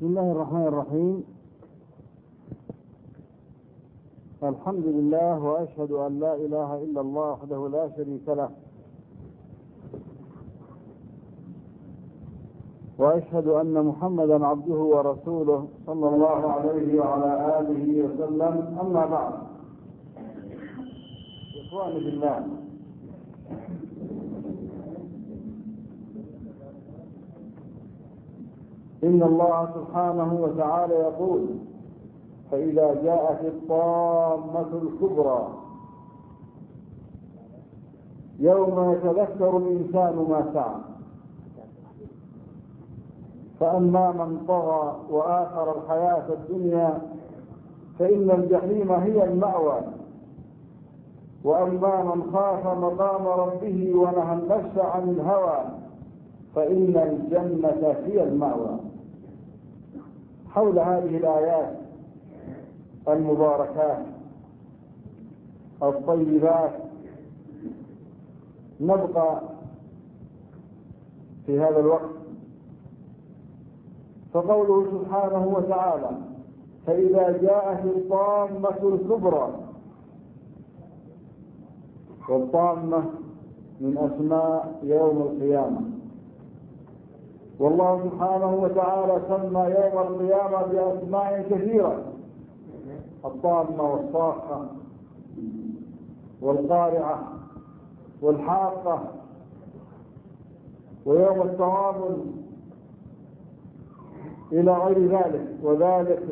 بسم الله الرحمن الرحيم. الحمد لله، وأشهد أن لا إله إلا الله وحده لا شريك له، وأشهد أن محمدا عبده ورسوله صلى الله عليه وعلى آله وسلم. أما بعد، إخواني بالله، إن الله سبحانه وتعالى يقول: فإذا جاءت الطامة الكبرى يوم يتذكر الإنسان ما سعى، فأما من طغى وآثر الحياة الدنيا فإن الجحيم هي المأوى، وأما من خاف مقام ربه ونهى النفس عن الهوى فإن الجنة هي المأوى. حول هذه الآيات المباركات الطيبات نبقى في هذا الوقت. فقوله سبحانه وتعالى: فإذا جاءت الطامة الكبرى، والطامة من أسماء يوم القيامة، والله سبحانه وتعالى سمى يوم القيامة بأسماء كثيرة: الطامة والصاخة والقارعة والحاقة ويوم التغابن إلى غير ذلك، وذلك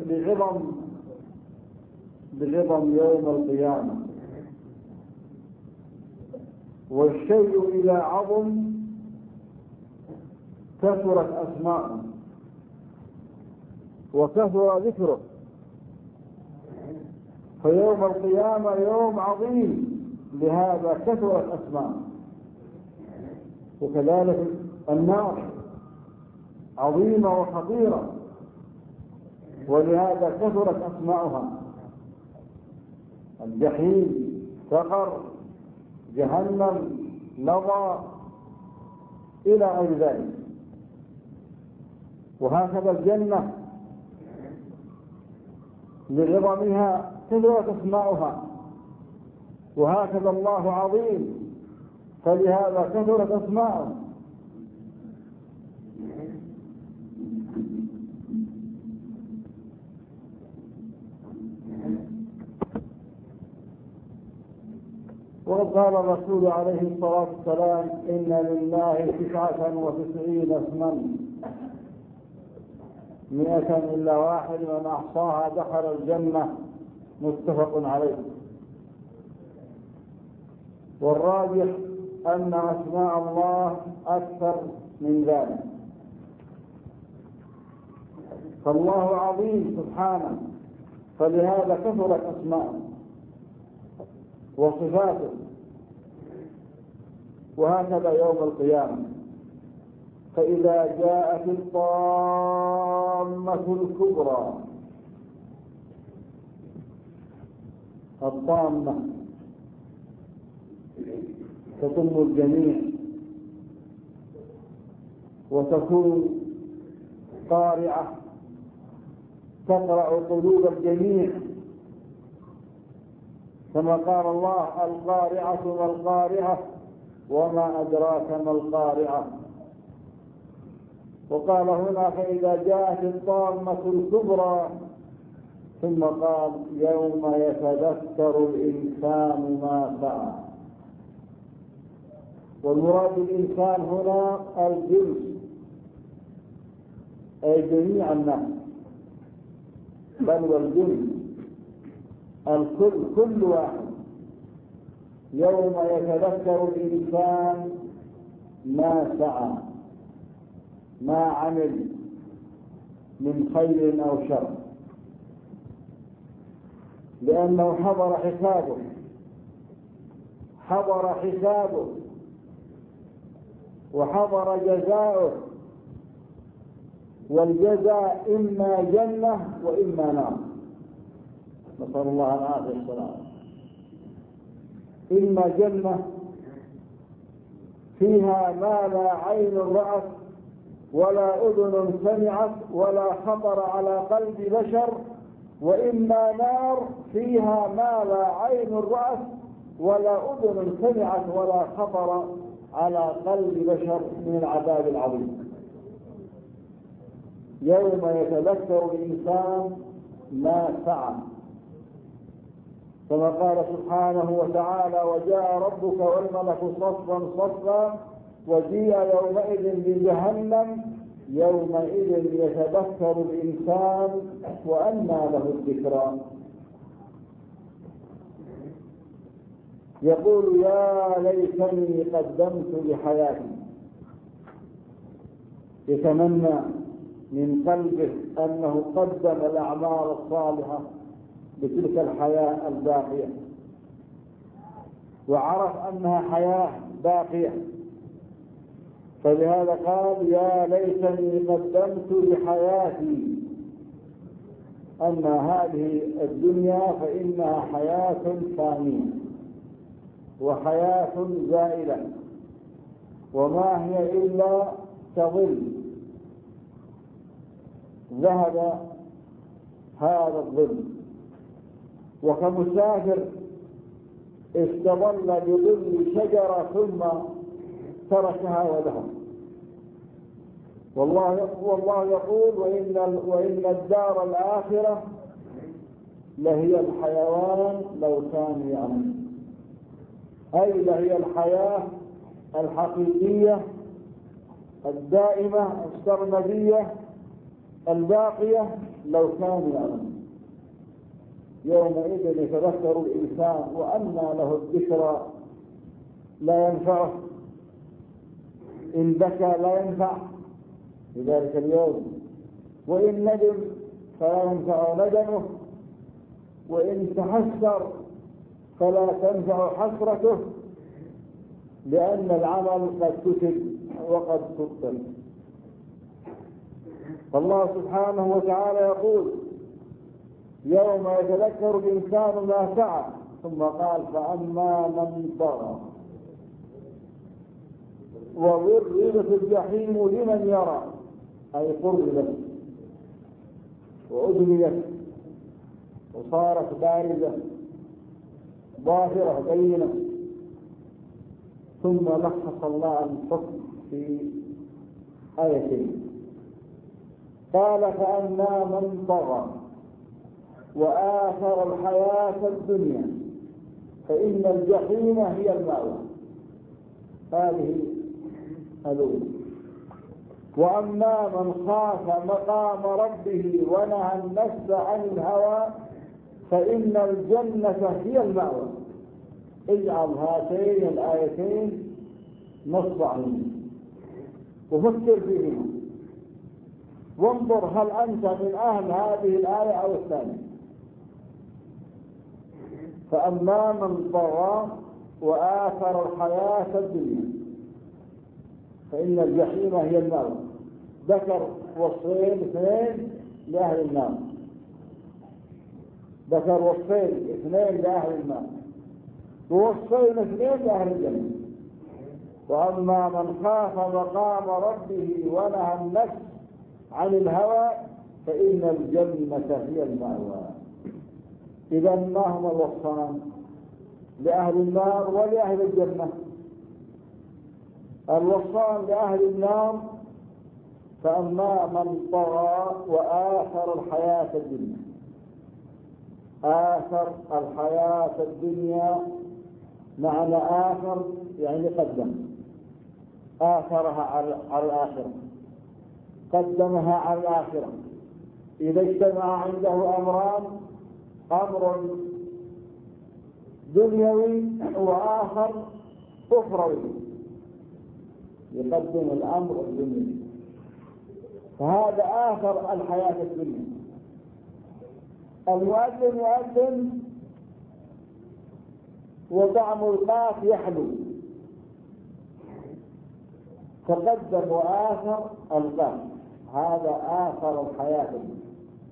بعظم يوم القيامة. والشيء إذا عظم كثرت أسماءه وكثر ذكره، فيوم القيامة يوم عظيم، لهذا كثرت أسماءه. وكذلك النار عظيمة وخطيرة، ولهذا كثرت أسماؤها: الجحيم، سقر، جهنم، لظى، إلى غير ذلك. وهكذا الجنة لعظمها كثرت أسماؤها، وهكذا الله عظيم، فلهذا كثرت أسماؤه. وقال الرسول عليه الصلاة والسلام: إن لله 99 اسما 100 إلا واحد، من أحصاها دخل الجنة. متفق عليه. والراجح أن أسماء الله أكثر من ذلك، فالله عظيم سبحانه، فلهذا كثرت أسماءه وصفاته. وهكذا يوم القيامة: فإذا جاءت الطامة الكبرى. الطامة تضم الجميع وتكون قارعة، تقرع قلوب الجميع، كما قال الله: القارعة ما القارعة وما أدراك ما القارعة. وقال هنا: فإذا جاءت الطامة الكبرى، ثم قال: يوم يتذكر الإنسان ما سعى. والمراد بالإنسان هنا الجنس، أي جميع الناس، بل والجنس، الكل، كل واحد. يوم يتذكر الإنسان ما سعى، ما عمل من خير أو شر، لأنه حضر حسابه وحضر جزاؤه، والجزاء إما جنة وإما نار، نسأل الله العافية والسلامة. إما جنة فيها ما لا عين رأت ولا أذن سمعت ولا خطر على قلب بشر، وإما نار فيها ما لا عين رأت ولا أذن سمعت ولا خطر على قلب بشر من العذاب العظيم. يوم يتذكر الإنسان ما سعى، كما قال سبحانه وتعالى: وجاء ربك والملك صفا صفا وجيء يومئذ بجهنم يومئذ يتذكر الإنسان وأنى له الذكرى. يقول: يا ليتني قدمت لحياتي. يتمنى من قلبه أنه قدم الأعمال الصالحة بتلك الحياة الباقية، وعرف أنها حياة باقية، فلهذا قال: يا ليتني قدمت لحياتي، أن هذه الدنيا فإنها حياة فانية وحياة زائلة، وما هي إلا كظل ذهب هذا الظل، وكمسافر استظل بظل شجرة ثم تركها وذهب. والله يقول: وإن الدار الآخرة لهي الحيوان لو كانوا يعلمون، أي لهي الحياة الحقيقية الدائمة السرمدية الباقية لو كانوا يعلمون. يومئذ يتذكر الإنسان وأنى له الذكرى، لا ينفعه، إن بكى لا ينفع في ذلك اليوم، وإن ندم فلا ينفع ندمه، وإن تحسر فلا تنفع حسرته، لأن العمل قد كتب وقد كتب. فالله سبحانه وتعالى يقول: يوم يتذكر الإنسان ما سعى، ثم قال: فأما من طغى وبرزت الجحيم لمن يرى، أي قربت وأدميت وصارت بارزة ظاهرة بينة. ثم لخص الله الحكم في آيتين، قال: فأما من طغى وآثر الحياة الدنيا فإن الجحيم هي المأوى. هذه الأولى. وأما من خاف مقام ربه ونهى النفس عن الهوى فإن الجنة هي المأوى. اجعل هاتين الآيتين نصب عليهم وفكر فيهما، وانظر هل أنت من أهل هذه الآية أو الثانية. فأما من طغى وآثر الحياة الدنيا فإن الجحيم هي النار. ذكر وصفين اثنين لأهل النار، ذكر وصفين اثنين لأهل النار، ووصفين اثنين لأهل الجنة. وأما من خاف مقام ربه ونهى النفس عن الهوى فإن الجنة هي المأوى. إذا ما هما الوصفان لأهل النار ولأهل الجنة؟ الوصفان لأهل النار: فأما من طغى وآثر الحياة الدنيا. آثر الحياة الدنيا معنى آثر يعني قدم، آثرها على الآخرة، قدمها على الآخرة. إذا اجتمع عنده أمران: أمر دنيوي وآخر أخروي، يقدم الأمر الدنيوي، فهذا آخر الحياة الدنيا. المؤذن يؤذن وطعم القاف يحلو، فقدم وآخر القاف، هذا آخر الحياة الدنيا.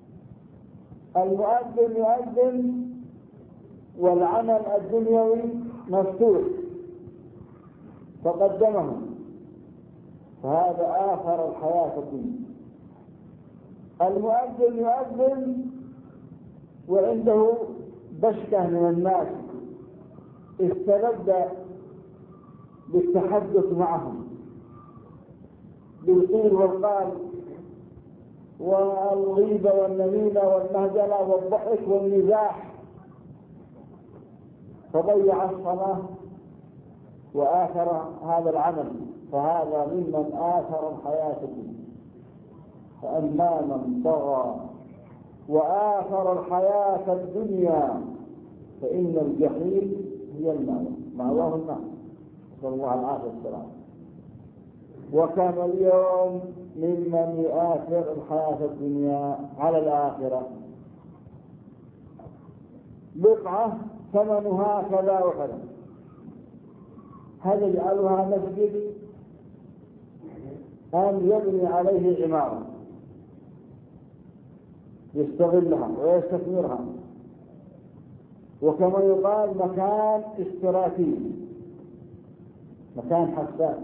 المؤذن يؤذن والعمل الدنيوي مفتوح فقدمه، فهذا آخر الحياة الدنيا. المؤذن يؤذن وعنده بشكة من الناس استلذ بالتحدث معهم بالقيل والقال والغيبة والنميمة والمهزلة والضحك والمزاح، فضيع الصلاة وآثر هذا العمل، فهذا ممن آثر الحياة الدنيا. فأما من طغى وآثر الحياة الدنيا فإن الجحيم هي المأوى، مأواه النار، نسأل الله العافية والسلام. وكان اليوم ممن يآثر الحياة الدنيا على الآخرة بقعة ثمنها كذا وكذا، هل يجعلها مسجد أم يبني عليه عمارة يستغلها ويستثمرها، وكما يقال مكان استراتيجي، مكان حساس.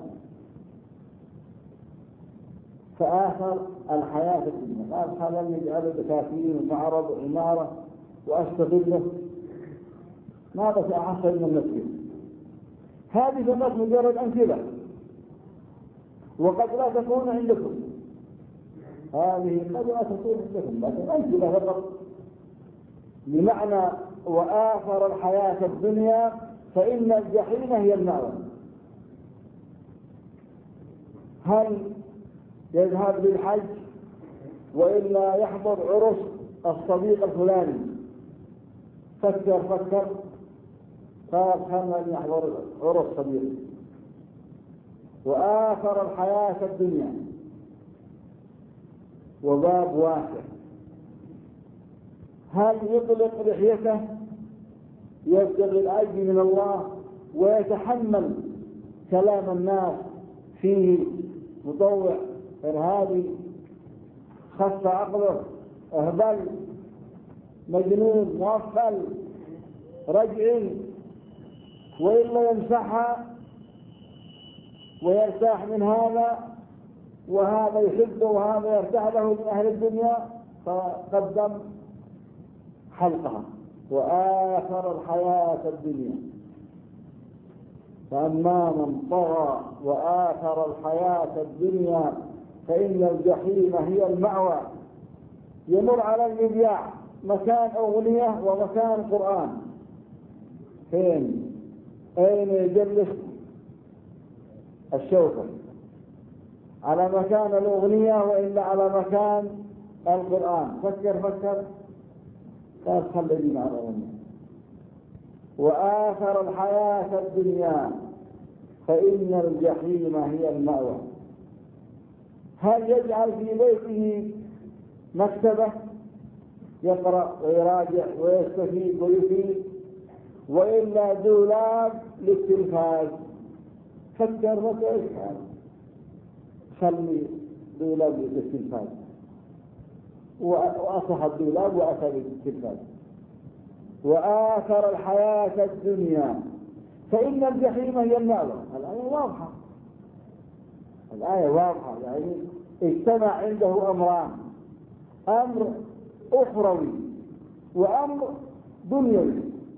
فآخر الحياة الدنيا قال خلال يجعل دكاكين ومعرض وعمارة وأستغله، ماذا سأحصل من المسجد؟ هذه فقط مجرد أمثلة، وقد لا تكون عندكم، هذه قد لا تكون عندكم، لكن أمثلة فقط بمعنى وآخر الحياة الدنيا فإن الجحيم هي المأوى. هل يذهب للحج وإلا يحضر عرس الصديق الفلاني؟ فكر قال خلنا يحضر عرس صديق، وآخر الحياة الدنيا وباب واسع. هل يطلق لحيته يبتغي الأجر من الله ويتحمل كلام الناس فيه مطوع إرهابي خف عقله أهبل مجنون مغفل رجعي، وإلا يمسحها ويرتاح من هذا وهذا يحبه وهذا يرتاح له من أهل الدنيا، فقدم حلقها وآخر الحياة الدنيا. فأما من طغى وآخر الحياة الدنيا فإن الجحيم هي المأوى. يمر على المذياع مكان أغنية ومكان قرآن، فين؟ أين يجلس الشوكة؟ على مكان الأغنية وإلا على مكان القرآن؟ فكر لا تخلدين على الأغنية. وآخر الحياة الدنيا فإن الجحيم هي المأوى. هل يجعل في بيته مكتبة يقرأ ويراجع ويستفيد ويفيد، وإلا دولاب للتلفاز؟ فكر خلي دولاب للتلفاز، وأصح الدولاب وأتى للتلفاز. وآخر الحياة الدنيا فإن الجحيم هي المأوى. الآية واضحة، يعني اجتمع عنده أمران، أمر أخروي وأمر دنيوي.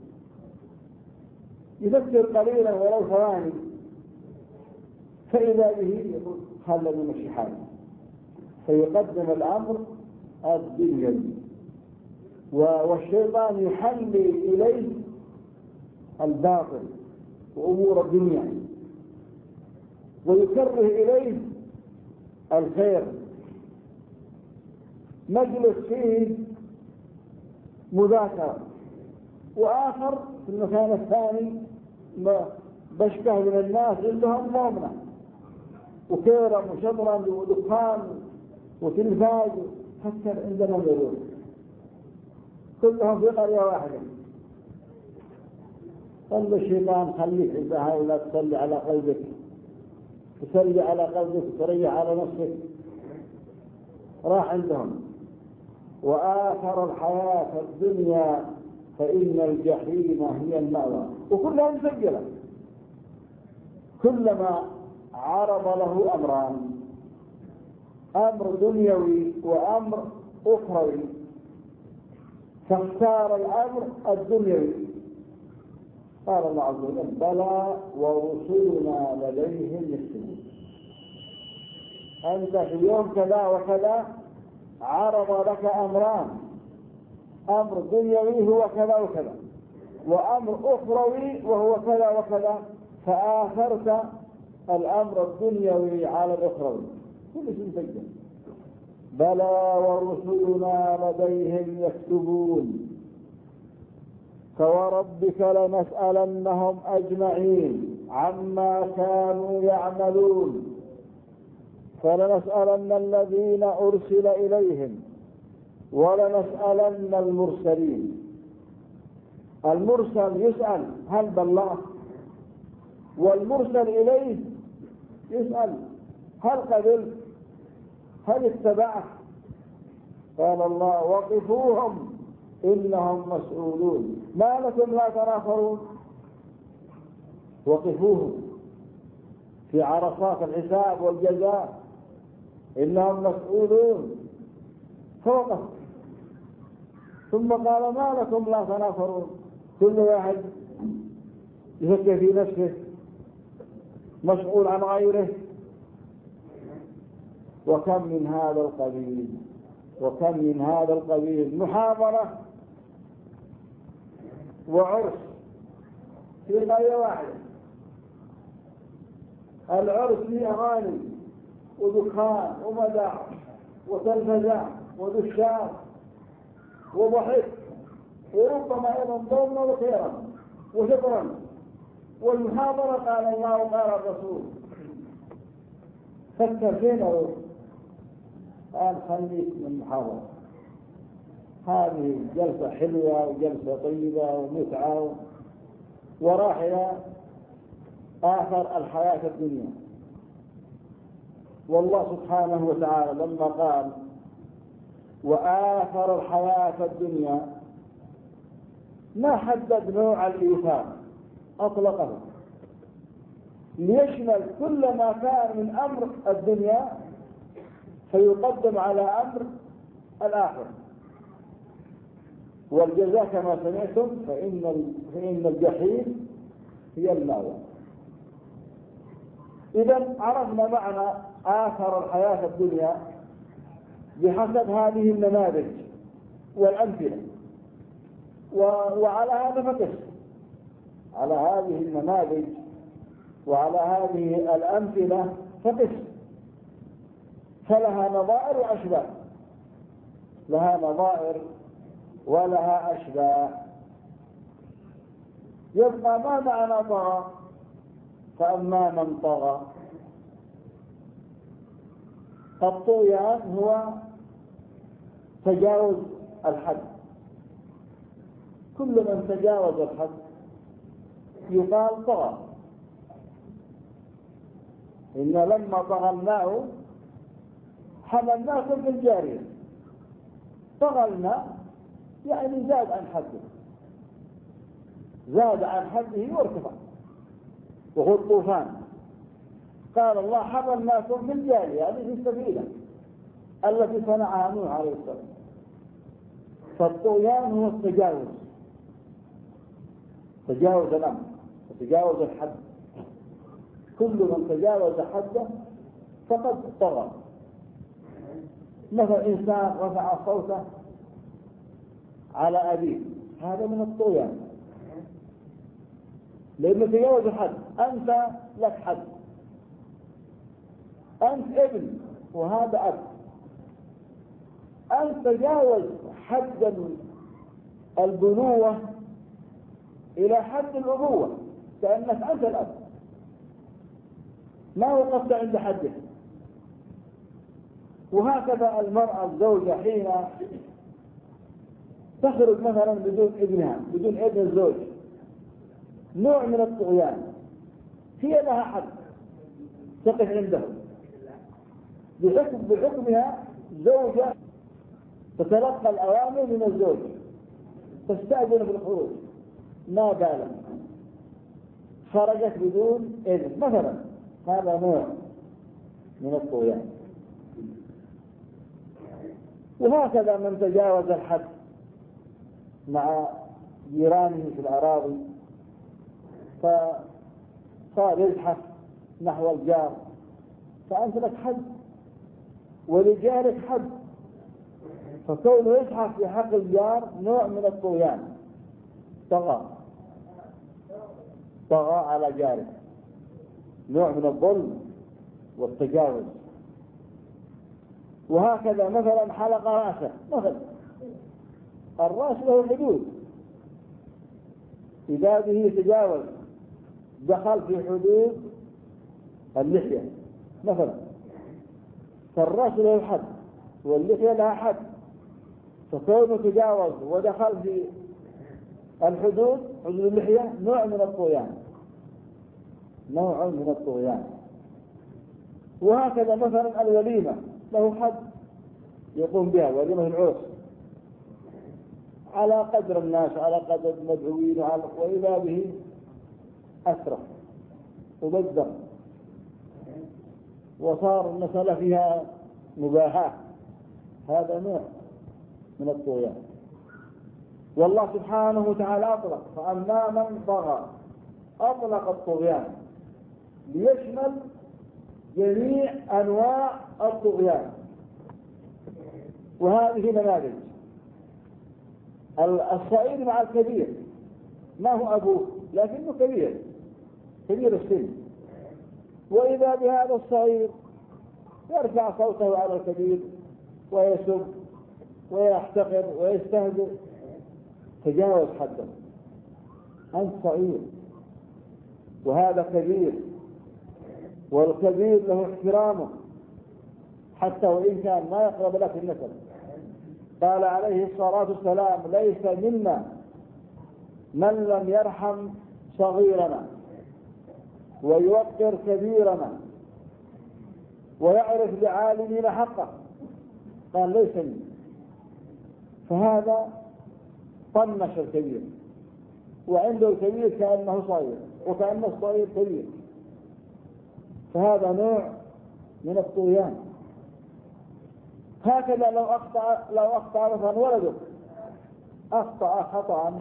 يفكر قليلا ولو ثواني فإذا به يقول خلنا نمشي حالنا، فيقدم الأمر الدنيوي، والشيطان يحلي إليه الباطل وأمور الدنيا ويكره إليه الخير. مجلس فيه مذاكرة، وآخر في المكان الثاني بشكه من الناس عندهم مؤمنة وكيرم وشطرنج ودخان وتلفاز. فكر عندنا مليون كلهم في قرية واحدة. قال الشيطان خليك عند هؤلاء تصلي على قلبك، تصلي على قلبك وتريح على نفسك. راح عندهم. وآخر الحياة الدنيا فإن الجحيم هي المأوى. وكلها مسجلة، كلما عرض له أمران، أمر دنيوي وأمر أخروي، فاختار الأمر الدنيوي. قال الله عز وجل: بلى ورسلنا لديهم يكتبون. أنت في يوم كذا وكذا عرض لك أمران، أمر دنيوي هو كذا وكذا، وأمر أخروي وهو كذا وكذا، فآثرت الأمر الدنيوي على الأخروي. كل شيء سجل. بلى ورسلنا لديهم يكتبون فوربك لنسألنهم أجمعين عما كانوا يعملون فلنسألن الذين أرسل إليهم ولنسألن المرسلين. المرسل يسأل هل بلغ، والمرسل إليه يسأل هل قبل، هل اتبعه. قال الله: وقفوهم إنهم مسؤولون. ما لكم لا تناصرون؟ وقفوهم في عرصات الحساب والجزاء، إنهم مسؤولون. فوقف. ثم قال: ما لكم لا تناصرون؟ كل واحد يفكر في نفسه، مسؤول عن غيره. وكم من هذا القبيل، وكم من هذا القبيل، محاضرة وعرس في قرية واحدة. العرس فيه أغاني ودخان ومداح وتلفزة ودشان وضحك، وربما أيضا ضمن وخيرا وشكرا. والمحاضرة قال الله وقال الرسول. فكر فين أروح؟ قال: خليك من المحاضرة، هذه جلسة حلوة وجلسة طيبة ومتعة، وراح إلى آخر الحياة الدنيا. والله سبحانه وتعالى لما قال: وآخر الحياة الدنيا، ما حدد نوع الإيثار، أطلقه ليشمل كل ما كان من أمر الدنيا فيقدم على أمر الآخر. والجزاء كما سمعتم فإن الجحيم هي المأوى. إذا عرفنا معنى آخر الحياة الدنيا بحسب هذه النماذج والأمثلة، وعلى هذا فقس، على هذه النماذج وعلى هذه الأمثلة فقس. فلها نظائر وأشباه، لها نظائر ولها أشباه. يبقى ما معنى طغى؟ فأما من طغى، الطغيان هو تجاوز الحد. كل من تجاوز الحد يقال طغى. إن لما طغى الماء حملناكم في الجارية. طغى الماء يعني زاد عن حده، زاد عن حده وارتفع، وهو الطوفان. قال الله: حملناكم في الجارية، يعني في السفينة التي صنعها نوح عليه السلام. فالطغيان هو التجاوز، تجاوز الأمر وتجاوز الحد. كل من تجاوز حده فقد طغى. مثل إنسان رفع صوته على أبيه، هذا من الطغيان، لأنه تجاوز الحد. أنت لك حد، أنت ابن وهذا أب. أنت تجاوز حد البنوة إلى حد الأبوة، كأنك أنت الأب، ما وقفت عند حده. وهكذا المرأة الزوجة حين تخرج مثلا بدون ابنها، بدون ابن الزوج، نوع من الطغيان. هي لها حد تقف عنده بحكمها زوجة، تتلقى الأوامر من الزوج، تستأذن في الخروج، ما بالك خرجت بدون إذن مثلا، هذا نوع من الطغيان. وهكذا من تجاوز الحد مع جيرانه في الأراضي فصار يزحف نحو الجار، فأنت لك حد ولجارك حد، فكونه يزحف في حق الجار نوع من الطغيان، طغى على جاره، نوع من الظلم والتجاوز. وهكذا مثلا حلق رأسه، مثلا الرأس له حدود، إذا به تجاوز دخل في حدود اللحية مثلا، فالرأس له حد واللحية لها حد، فكونه تجاوز ودخل في الحدود، حدود اللحية، نوع من الطغيان، نوع من الطغيان. وهكذا مثلا الوليمة له حد يقوم بها، وليمة العرس، على قدر الناس، على قدر المدعوين، وإذا به أسرف وبدر، وصار المسألة فيها مباحاة، هذا نوع من الطغيان. والله سبحانه وتعالى أطلق، فأما من طغى أطلق الطغيان ليشمل جميع أنواع الطغيان. وهذه نماذج: الصغير مع الكبير، ما هو أبوه لكنه كبير السن، وإذا بهذا الصغير يرفع صوته على الكبير ويسب ويحتقر ويستهزئ، تجاوز حده، أنت صغير وهذا كبير، والكبير له احترامه حتى وإن كان ما يقرب لك النسب. قال عليه الصلاة والسلام: ليس منا من لم يرحم صغيرنا ويوقر كبيرنا ويعرف لعالمين حقه. قال ليس منا، فهذا طنش الكبير، وعنده الكبير كأنه صغير وكأن الصغير كبير، فهذا نوع من الطغيان. هكذا لو أخطأ مثلا ولدك، أخطأ خطأ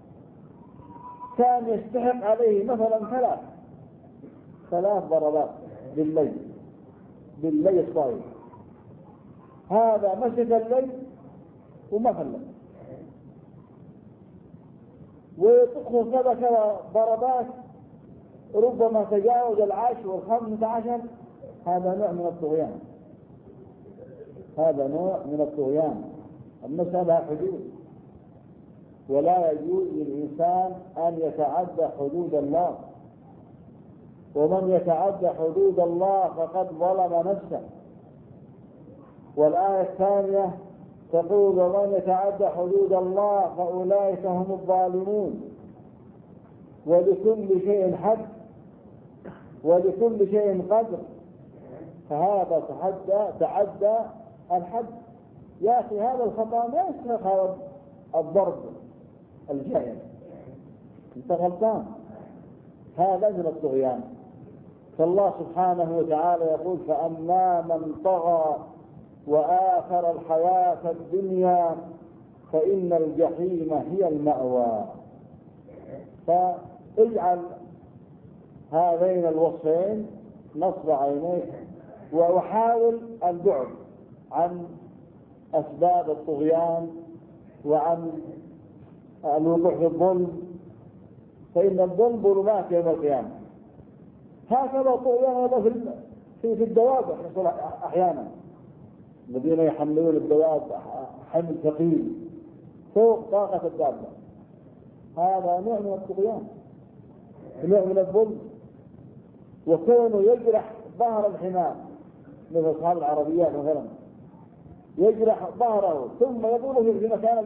كان يستحق عليه مثلا ثلاث ضربات بالليل الصغير، هذا مسك الليل وما فلت، ويطخه كذا ضربات ربما تجاوز 10 و15، هذا نوع من الطغيان، هذا نوع من الطغيان. المسألة حدود، ولا يجوز للإنسان أن يتعدى حدود الله، ومن يتعدى حدود الله فقد ظلم نفسه. والآية الثانية تقول: ومن يتعدى حدود الله فأولئك هم الظالمون. ولكل شيء حد ولكل شيء قدر، فهذا تعدى الحد. يا أخي هذا الخطأ ما يستحق هذا الضرب الجائر، انت غلطان، هذا من الطغيان. فالله سبحانه وتعالى يقول: فأما من طغى وآثر الحياة الدنيا فإن الجحيم هي المأوى. فاجعل هذين الوصفين نصب عينيك، وحاول البعد عن أسباب الطغيان وعن الوقوع في الظلم، فإن الظلم ظلمات يوم القيامة. هكذا الطغيان هذا في الدواب يحصل أحيانا، الذين يحملون الدواب حمل ثقيل فوق طاقة الدابة، هذا نوع من الطغيان، نوع من الظلم. وكونه يجرح ظهر الحمار، مثل أصحاب العربيات مثلا، يجرح ظهره ثم يقوله في مكان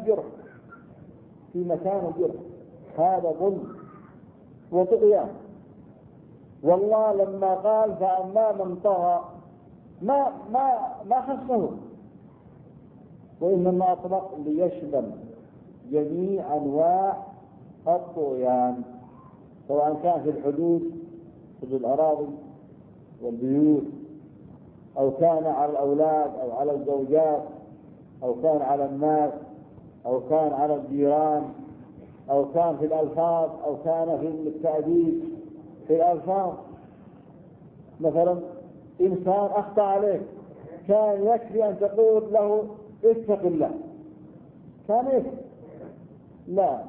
الجرح، هذا ظلم وطغيان. والله لما قال: فأما من طغى ما خصه، وإنما أطلق ليشمل جميع أنواع الطغيان، سواء كان في الحدود، حدود الأراضي، والبيوت، أو كان على الأولاد أو على الزوجات، أو كان على الناس، أو كان على الجيران، أو كان في الألفاظ، أو كان في التأديب في الألفاظ. مثلا إنسان أخطأ عليك، كان يكفي أن تقول له اتق الله، كان يكفي. لا،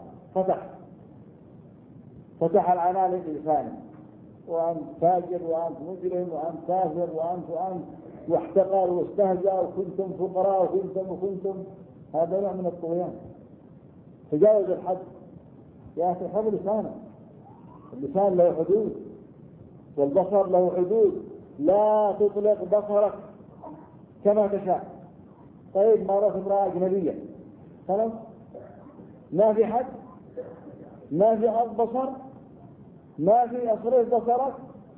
فتح العنان للإنسان، وأنت فاجر، وأنت مجرم، وأنت كافر، وأنت واحتقر واستهزأ، وكنتم فقراء وكنتم. هذا نوع من الطغيان، تجاوز الحد. يا أخي حفظ لسانك، اللسان له حدود، والبصر له حدود، لا تطلق بصرك كما تشاء. طيب مرة امرأة أجنبية، خلاص ما في حد، ما في غض بصر، ما في اصرف بصرك،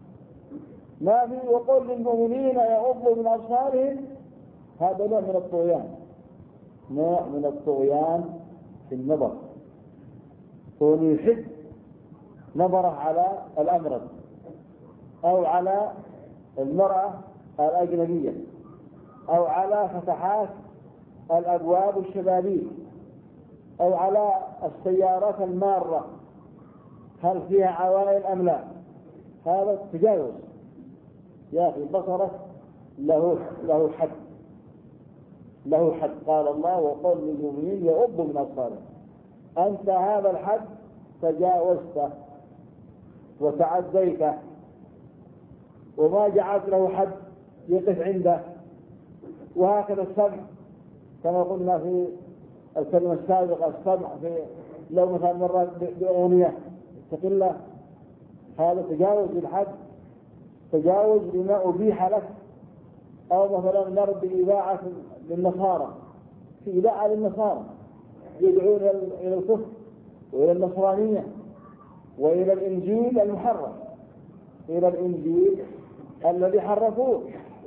ما في وقل للمؤمنين يغضوا من أبصارهم. هذا نوع من الطغيان، نوع من الطغيان في النظر. هو يحد نظره على الأمرد أو على المرأة الأجنبية أو على فتحات الأبواب الشبابيك أو على السيارات المارة، هل فيها عوائل أم لا؟ هذا تجاوز. يا أخي بصرك له حد، له حد. قال الله وقل للمؤمنين يغضوا من أبصارهم. أنت هذا الحد تجاوزته وتعديته، وما جعلت له حد يقف عنده. وهكذا السمع، كما قلنا في الكلمة السابقة، السمع في لو مثلا مرة بأغنية تقل، هذا تجاوز للحد، تجاوز لما أبيح لك. أو مثلا نرد بإذاعة للنصارى، في إذاعة للنصارى يدعون إلى الكفر وإلى النصرانية وإلى الإنجيل المحرف، إلى الإنجيل الذي حرفوه.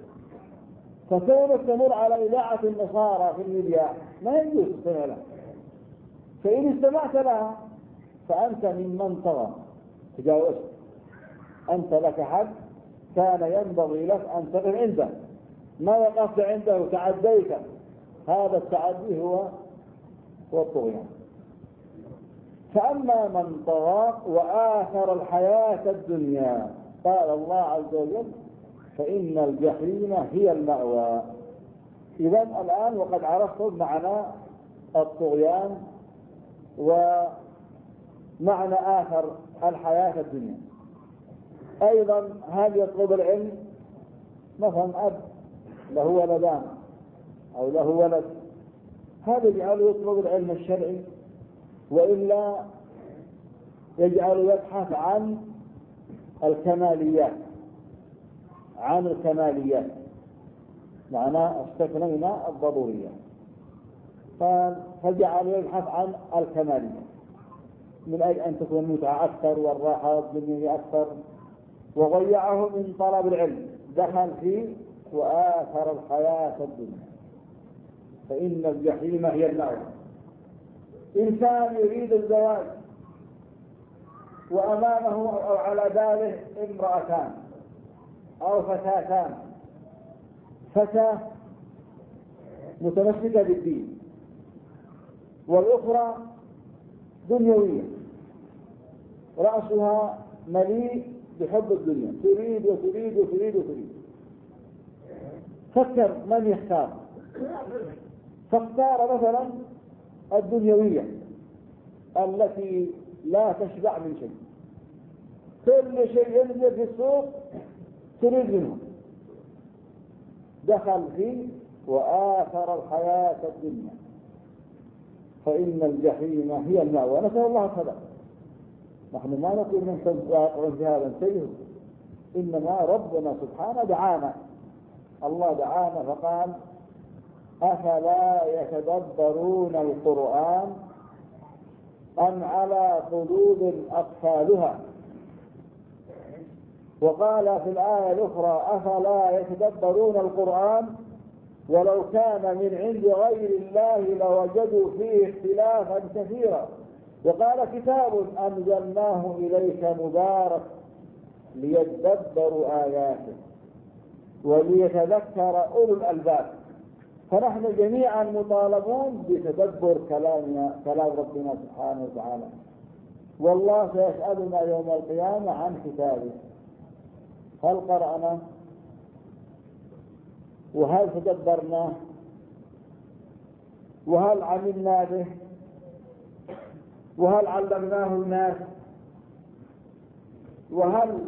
فكونك تمر على إذاعة النصارى في المذياع ما يجوز تستمع لها، فإن استمعت لها فأنت ممن طغى، تجاوزت. أنت لك حد كان ينبغي لك أن تقف عنده، ما وقفت عنده وتعديت. هذا التعدي هو الطغيان. فأما من طغى وآثر الحياة الدنيا، قال الله عز وجل فإن الجحيم هي المأوى. إذن الآن وقد عرفتم معنى الطغيان ومعنى آثر الحياة الدنيا. أيضا هل يطلب العلم؟ مثلا أب له ولدان أو له ولد، هذا يجعل يطلب العلم الشرعي، وإلا يجعل يبحث عن الكماليات، معناه استثنينا الضرورية، فجعل يبحث عن الكماليات من أجل أن تكون المتعة أكثر والراحة الدنيا أكثر، وضيعه من طلب العلم، دخل فيه وآثر الحياة الدنيا. فإن الجحيم هي المأوى. إنسان يريد الزواج وأمامه أو على باله امرأتان أو فتاتان، فتاة متمسكة بالدين والأخرى دنيوية رأسها مليء بحب الدنيا، تريد وتريد وتريد وتريد. فكر من يختار، فاختار مثلا الدنيوية التي لا تشبع من شيء، كل شيء ينزل في السوق تريد منه، دخل فيه وآثر الحياة الدنيا. فإن الجحيم هي المأوى. نسأل الله السلامة. نحن ما نقول من واقع في هذا انتبهوا، إنما ربنا سبحانه دعانا، الله دعانا فقال أفلا يتدبرون القرآن أم على قلوب أقفالها. وقال في الآية الأخرى أفلا يتدبرون القرآن ولو كان من عند غير الله لوجدوا فيه اختلافا كثيرا. وقال كتاب أنزلناه إليك مبارك ليتدبروا آياته. وليتذكر أولو الألباب. فنحن جميعا مطالبون بتدبر كلام ربنا سبحانه وتعالى، والله سيسألنا يوم القيامة عن كتابه، هل قرأنا وهل تدبرنا وهل عملنا به وهل علمناه الناس وهل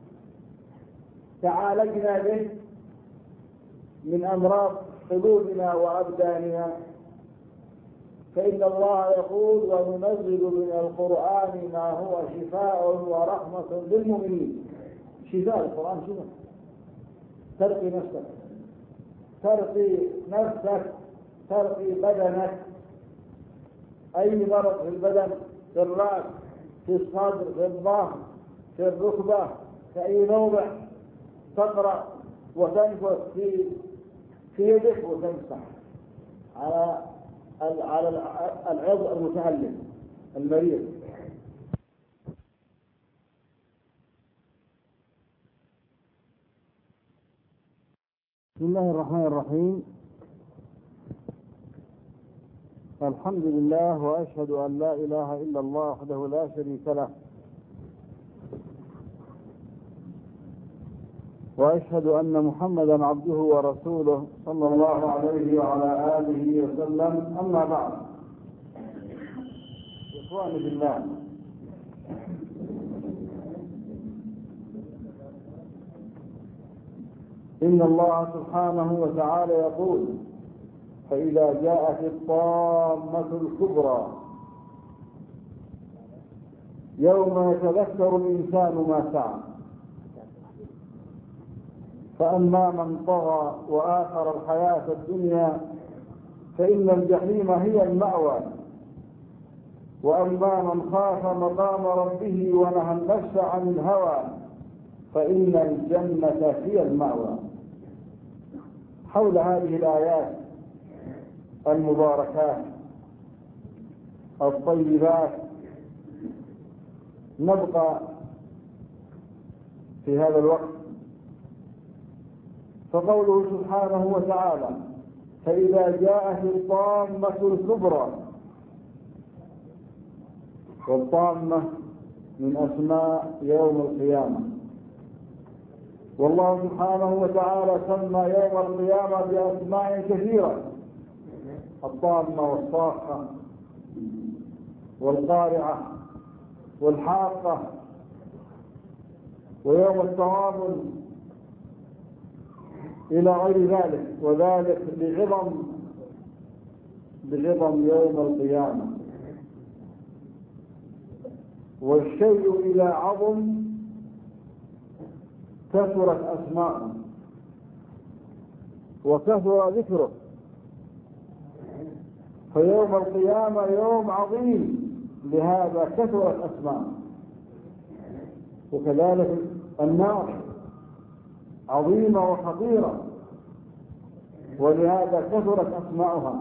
تعالجنا به من أمراض قلوبنا وأبداننا. فإن الله يقول وننزل من القرآن ما هو شفاء ورحمة للمؤمنين. شفاء القرآن شنو؟ ترقي نفسك، ترقي بدنك، أي مرض في البدن، في الرأس، في الصدر، في الظهر، في الركبة، في أي موضع تقرأ وتنفث في يدك وتمسح على العضو المتألم المريض. بسم الله الرحمن الرحيم. الحمد لله وأشهد أن لا إله إلا الله وحده لا شريك له، وأشهد أن محمدا عبده ورسوله صلى الله عليه وعلى آله وسلم. أما بعد، إخواني بالله، إن الله سبحانه وتعالى يقول: فإذا جاءت الطامة الكبرى يوم يتذكر الإنسان ما سعى، فأما من طغى وآثر الحياة الدنيا فإن الجحيم هي المأوى، وأما من خاف مقام ربه ونهى النفس عن الهوى فإن الجنة هي المأوى. حول هذه الآيات المباركات الطيبات نبقى في هذا الوقت. فقوله سبحانه وتعالى: فإذا جاءت الطامة الكبرى، والطامة من أسماء يوم القيامة، والله سبحانه وتعالى سمى يوم القيامة بأسماء كثيرة: الطامة والصاخة والقارعة والحاقة ويوم التغابن إلى غير ذلك، وذلك بعظم يوم القيامة. والشيء إذا عظم كثرت أسماءه وكثر ذكره، فيوم القيامة يوم عظيم لهذا كثرت أسماءه. وكذلك النار عظيمة وخطيرة ولهذا كثرت أسماؤها: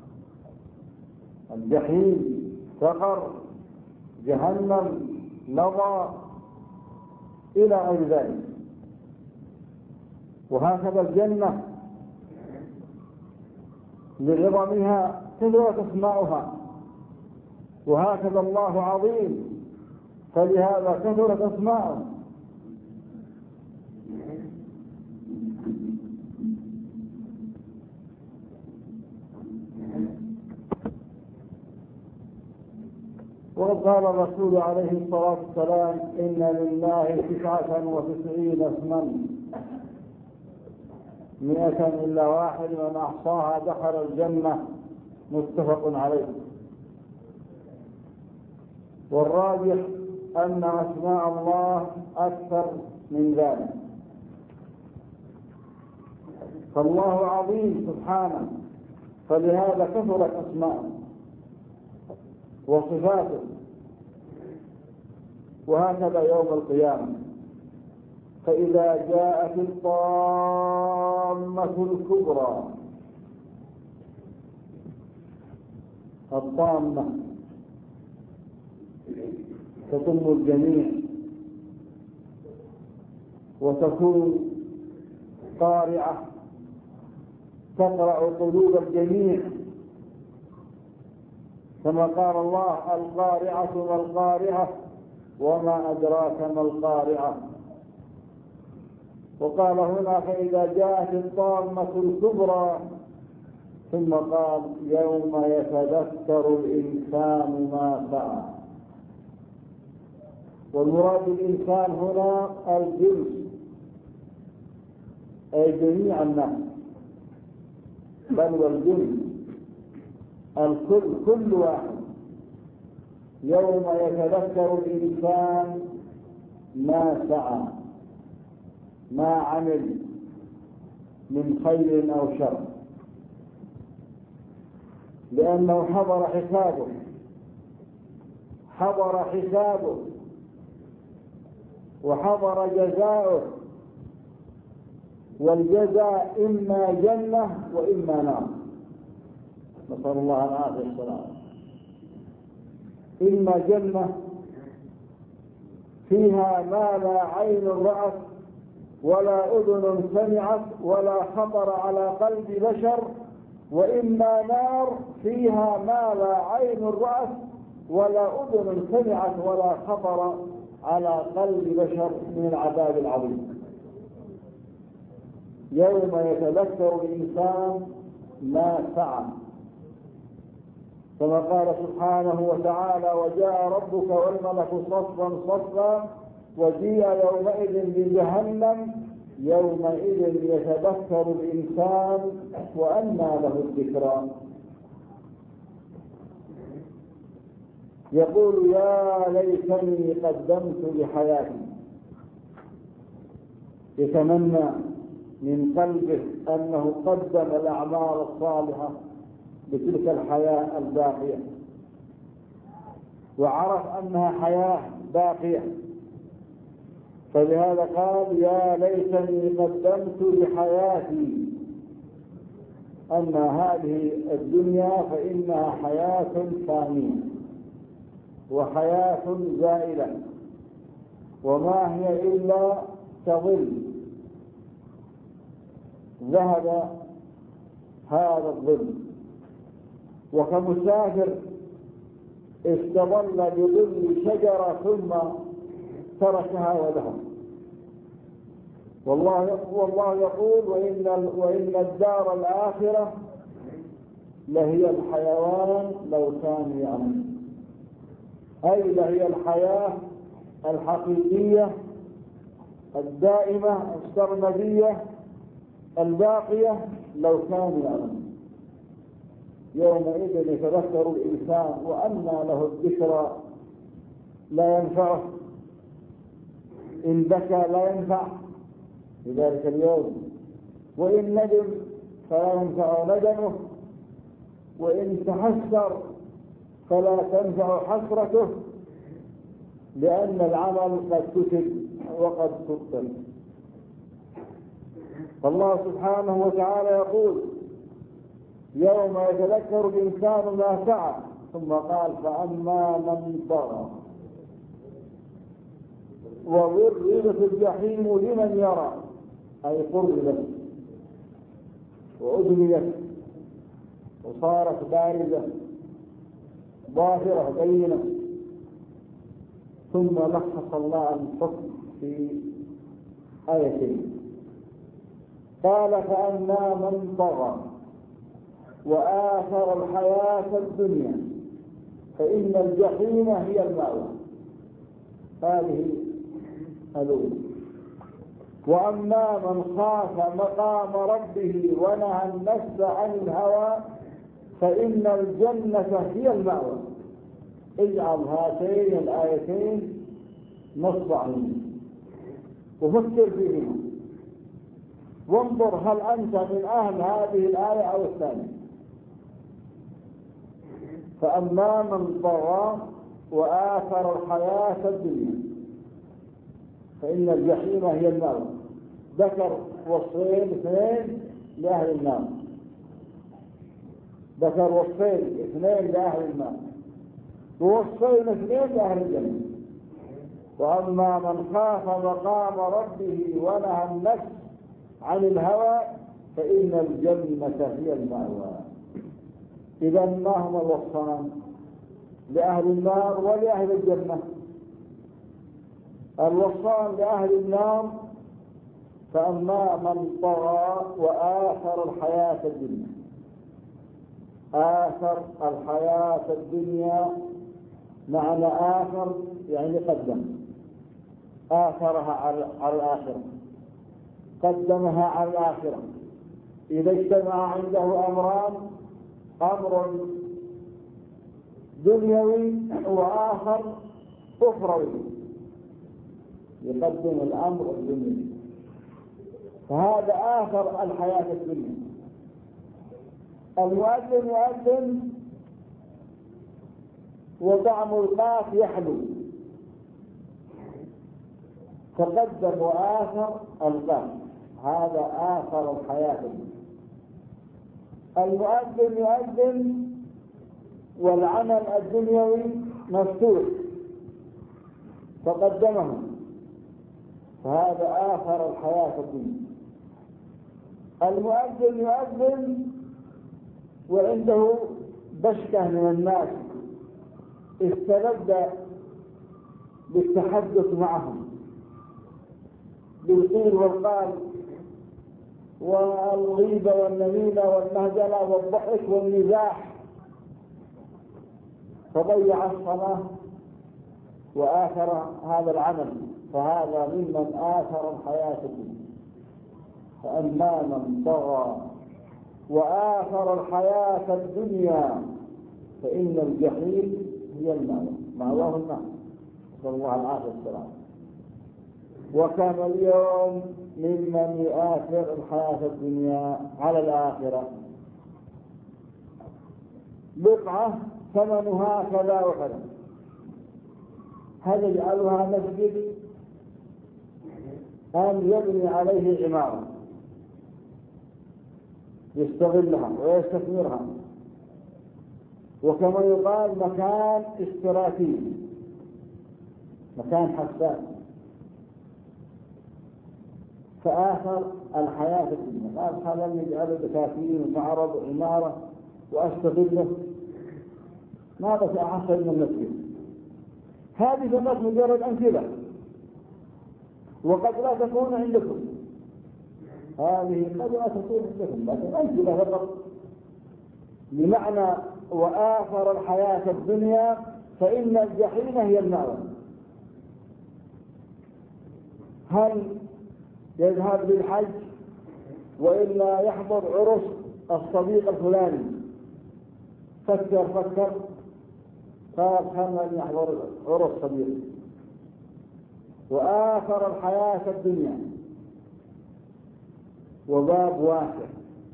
الجحيم، سقر، جهنم، لظى، إلى غير ذلك. وهكذا الجنة لعظمها كثرت أسماؤها، وهكذا الله عظيم فلهذا كثرت أسماؤه. وقد قال الرسول عليه الصلاة والسلام: إن لله 99 اسما 100 إلا واحد من أحصاها دخل الجنة. متفق عليه. والراجح أن أسماء الله أكثر من ذلك، فالله عظيم سبحانه فلهذا كثرت أسماءه وصفاته. وهكذا يوم القيامة: فإذا جاءت الطامة الكبرى. الطامة تضم الجميع وتكون قارعة تقرع قلوب الجميع، كما قال الله: القارعة ما القارعة وما أدراك ما القارعة. وقال هنا: فإذا جاءت الطامة الكبرى، ثم قال: يوم يتذكر الإنسان ما سعى. والمراد بالإنسان هنا الجنس، أي جميع الناس، بل والجنس الكل، كل واحد. يوم يتذكر الإنسان ما سعى، ما عمل من خير أو شر، لأنه حضر حسابه وحضر جزاؤه، والجزاء إما جنة وإما نار، نسأل الله العافية والسلام. إما جنة فيها ما لا عين رأت ولا أذن سمعت ولا خطر على قلب بشر، وإما نار فيها ما لا عين رأت ولا أذن سمعت ولا خطر على قلب بشر من العذاب العظيم. يوم يتذكر الإنسان ما سعى، كما قال سبحانه وتعالى: وجاء ربك والملك صفا صفا وجيء يومئذ بجهنم يومئذ يتذكر الإنسان وأنى له الذكرى. يقول: يا ليتني قدمت لحياتي. يتمنى من قلبه أنه قدم الأعمال الصالحة بتلك الحياة الباقية، وعرف أنها حياة باقية، فلهذا قال: يا ليتني قدمت لحياتي. أما هذه الدنيا فإنها حياة فانية وحياة زائلة، وما هي إلا كظل ذهب هذا الظل، وكمسافر استظل بظل شجرة ثم تركها وذهب. والله يقول: وإن الدار الآخرة لهي الحيوان لو كانوا يعلمون، أي لهي الحياة الحقيقية الدائمة السرمدية الباقية لو كانوا يعلمون. يومئذ يتذكر الإنسان وأنى له الذكرى، لا ينفعه، إن بكى لا ينفع في ذلك اليوم، وإن ندم فلا ينفع ندمه، وإن تحسر فلا تنفع حسرته، لأن العمل قد كتب وقد كتب. فالله سبحانه وتعالى يقول: يوم يتذكر الإنسان ما سعى، ثم قال: فأما من طغى وبرزت الجحيم لمن يرى، أي قربت وأدليت وصارت بارزة ظاهرة بينة. ثم لخص الله الحكم في آيتين، قال: فأما من طغى وآثر الحياة الدنيا فإن الجحيم هي المأوى. هذه الأولى. وأما من خاف مقام ربه ونهى النفس عن الهوى فإن الجنة هي المأوى. اجعل هاتين الآيتين نصب عنهم وفكر فيهما، وانظر هل أنت من أهل هذه الآية أو الثانية. فأما من طغى وآثر الحياة الدنيا فإن الجحيم هي النار. ذكر وصفين اثنين لأهل النار، ذكر وصفين اثنين لأهل النار، ووصفين اثنين لأهل الجنة. وأما من خاف مقام ربه ونهى النفس عن الهوى فإن الجنة هي المأوى. إذا ما هما الوصفان لأهل النار ولأهل الجنة؟ الوصفان لأهل النار: فأما من طغى وآثر الحياة الدنيا. آثر الحياة الدنيا معنى آثر يعني قدم، آثرها على الآخرة، قدمها على الآخرة. إذا اجتمع عنده أمران: أمر دنيوي وآخر أخروي، يقدم الأمر الدنيوي، فهذا آثر الحياة الدنيا. المؤذن يؤذن وطعم القاف يحلو، فقدم وآثر القاف، هذا آثر الحياة الدنيا. المؤذن يؤذن والعمل الدنيوي مفتوح فقدمه، فهذا آثر الحياة الدنيا. المؤذن يؤذن وعنده بشكة من الناس، استلذ بالتحدث معهم، بالقيل والقال والغيبة والنميمة والمهزلة والضحك والمزاح، فضيع الصلاة وآثر هذا العمل، فهذا ممن آثر الحياة الدنيا. فأما من طغى وآثر الحياة الدنيا فإن الجحيم هي المأوى، مأواه النار، نسأل الله العافية والسلام. وكان اليوم ممن يؤثر الحياة الدنيا على الآخرة بقعة ثمنها كذا وكذا، هل يجعلها مسجد أم يبني عليه عمارة يستغلها ويستثمرها؟ وكما يقال مكان استراتيجي، مكان حساس. فآخر الحياة الدنيا قال هذا يجعل دكاكين ومعرض وعمارة وأستغله، ماذا سأحصل من المسجد؟ هذه فقط مجرد أمثلة، وقد لا تكون عندكم، هذه قد لا تكون عندكم، لكن أمثلة فقط بمعنى وآخر الحياة الدنيا فإن الجحيم هي المأوى. هل يذهب للحج وإلا يحضر عرس الصديق الفلاني؟ فكر قال خلنا يحضر عرس صديق، وآخر الحياة الدنيا، وباب واسع.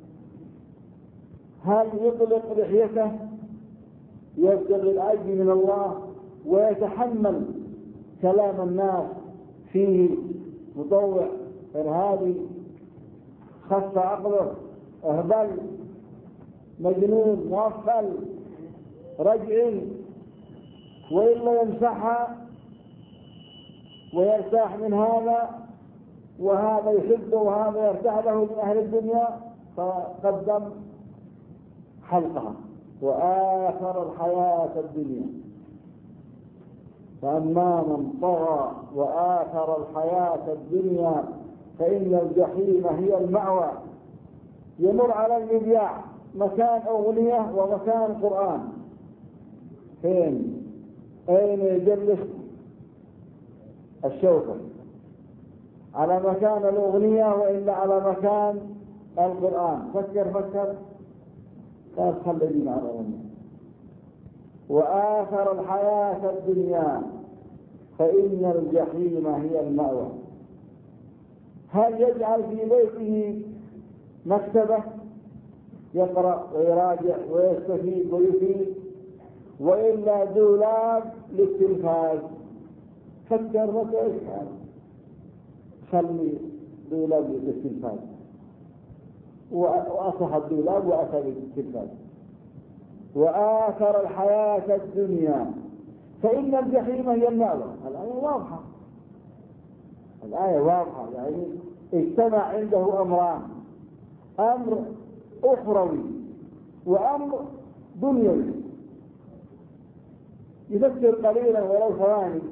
هل يطلق لحيته يبتغي الأجر من الله ويتحمل كلام الناس فيه مطوع إرهابي خف عقله أهبل مجنون مغفل رجعي، وإلا يمسحها ويرتاح من هذا وهذا يحبه وهذا يرتاح له من أهل الدنيا، فقدم حلقها وآخر الحياة الدنيا. فأما من طغى وآخر الحياة الدنيا فإن الجحيم هي المأوى. يمر على المذياع مكان أغنية ومكان قرآن، فين؟ أين يجلس الشوكة؟ على مكان الأغنية وإلا على مكان القرآن؟ فكر قال خليني على الأغنية. وآخر الحياة الدنيا فإن الجحيم هي المأوى. هل يجعل في بيته مكتبة يقرأ ويراجع ويستفيد ويفيد، وإلا دولاب للتلفاز؟ فكر ايش هذا؟ خلي دولاب للتلفاز، وأصح الدولاب وأتى للتلفاز. وآخر الحياة الدنيا فإن الجحيم هي المأوى. الآية واضحة يعني اجتمع عنده أمران: أمر أخروي وأمر دنيوي. يفكر قليلا ولو ثواني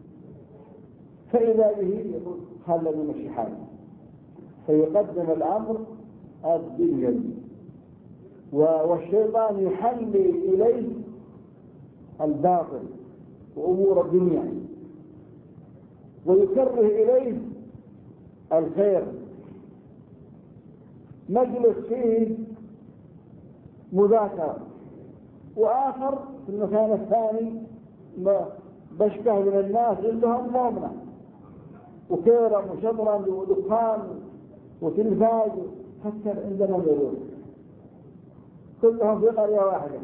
فإذا به يقول خلنا نمشي حالنا، فيقدم الأمر الدنيوي، والشيطان يحلي إليه الباطل وأمور الدنيا ويكره إليه الخير. مجلس فيه مذاكرة، وآخر في المكان الثاني بشبه من الناس عندهم مؤمنة وكيرم وشطرنج ودخان وتلفاز، حتى عندنا مرور كلهم في قرية واحدة.